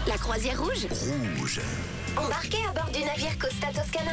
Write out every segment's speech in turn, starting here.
La croisière rouge. Rouge. Embarquez à bord du navire Costa Toscana.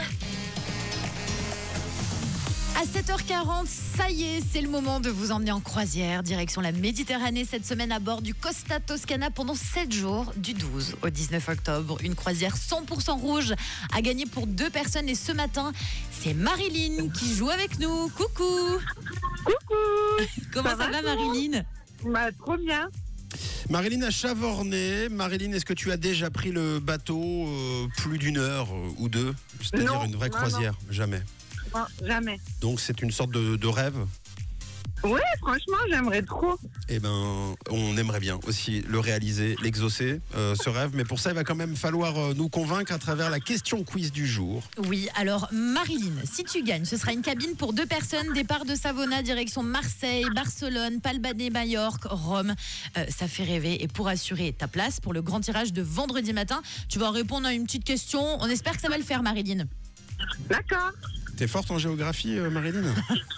À 7h40, ça y est, c'est le moment de vous emmener en croisière, direction la Méditerranée cette semaine à bord du Costa Toscana pendant 7 jours, du 12 au 19 octobre. Une croisière 100% rouge à gagner pour 2 personnes. Et ce matin, c'est Marilyn qui joue avec nous. Coucou. Coucou. Comment ça va Marilyn? Trop bien. Marilyn a Chavornay. Marilyn, est-ce que tu as déjà pris le bateau plus d'une heure ou deux? C'est-à-dire Non, une vraie non, croisière? Jamais. Non, jamais. Donc c'est une sorte de rêve? Oui, franchement, j'aimerais trop. Eh ben, on aimerait bien aussi le réaliser, l'exaucer, ce rêve. Mais pour ça, il va quand même falloir nous convaincre à travers la question quiz du jour. Oui, alors Marilyn, si tu gagnes, ce sera une cabine pour 2 personnes, départ de Savona, direction Marseille, Barcelone, Palbané, Majorque, Rome. Ça fait rêver. Et pour assurer ta place pour le grand tirage de vendredi matin, tu vas répondre à une petite question. On espère que ça va le faire, Marilyn. D'accord. T'es forte en géographie, Marilyn?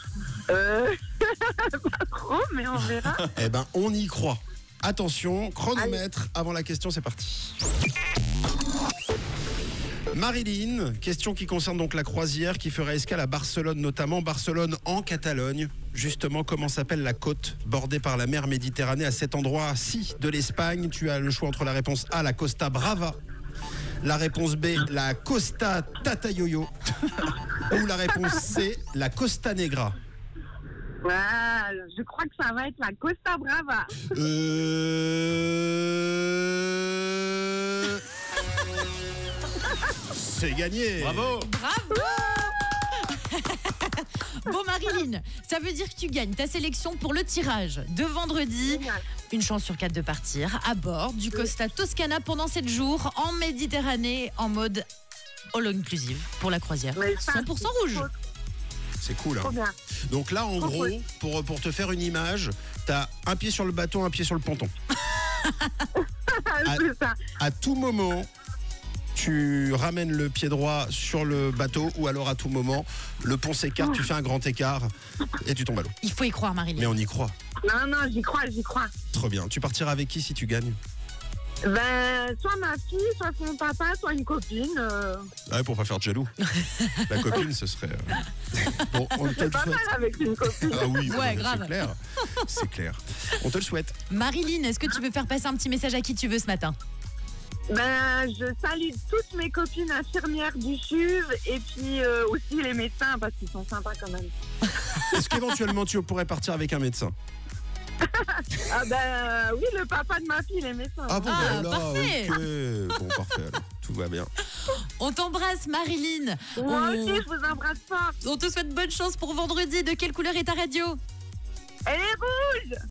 Pas trop, mais on verra. Eh ben, on y croit. Attention, chronomètre avant la question, c'est parti. Marilyn, question qui concerne donc la croisière qui fera escale à Barcelone, notamment Barcelone en Catalogne. Justement, comment s'appelle la côte bordée par la mer Méditerranée à cet endroit-ci de l'Espagne? Tu as le choix entre la réponse A, la Costa Brava, la réponse B, la Costa Tatayoyo ou la réponse C, la Costa Negra. Je crois que ça va être la Costa Brava. C'est gagné. Bravo. Bravo. Bon Marilyn, ça veut dire que tu gagnes ta sélection pour le tirage de vendredi. Génial. Une chance sur 4 de partir à bord du Costa Toscana pendant 7 jours en Méditerranée en mode all inclusive pour la croisière. Mais ça, 100% rouge. C'est cool, Trop hein. bien. Donc là, en Trop gros, cool. pour te faire une image, t'as un pied sur le bateau, un pied sur le ponton. C'est ça. À tout moment, tu ramènes le pied droit sur le bateau ou alors à tout moment, le pont s'écarte, tu fais un grand écart et tu tombes à l'eau. Il faut y croire Marilyn. Mais on y croit. Non, j'y crois. Trop bien. Tu partiras avec qui si tu gagnes? Soit ma fille, soit son papa, soit une copine. Ouais, pour pas faire de jaloux. La copine, ce serait... Bon, on te C'est le pas souhaite. mal avec une copine. Ah oui, Ouais, c'est grave. clair. C'est clair. On te le souhaite. Marilyn, est-ce que tu veux faire passer un petit message à qui tu veux ce matin? Je salue toutes mes copines infirmières du CHUV et puis aussi les médecins parce qu'ils sont sympas quand même. Est-ce qu'éventuellement tu pourrais partir avec un médecin? Oui, le papa de ma fille, les médecins. Ah bon, Ah, voilà, parfait. ok. Bon, parfait alors. Tout va bien. On t'embrasse Marilyn. Moi aussi, je vous embrasse fort. On te souhaite bonne chance pour vendredi. De quelle couleur est ta radio? Elle est rouge.